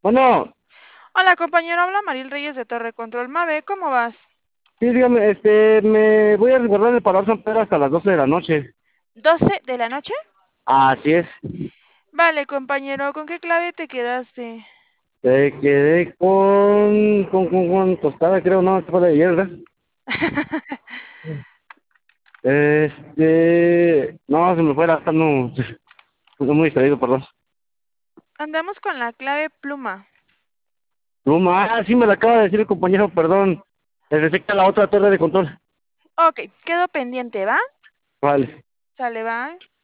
Bueno, Hola compañero, habla Maril Reyes de Torre Control Mave, ¿cómo vas? sí, dígame, me voy a resguardar el Paladar San Pedro hasta las 12 de la noche. ¿12 de la noche? Así es. Vale compañero, ¿con qué clave te quedaste? Te quedé con tostada, creo, no, esto fue de ayer, ¿verdad? No, se me fue, está no, muy distraído, perdón. Andamos con la clave pluma. Sí me la acaba de decir el compañero, perdón. Le detecta la otra torre de control. Ok, quedo pendiente, ¿va? Vale. Sale, va.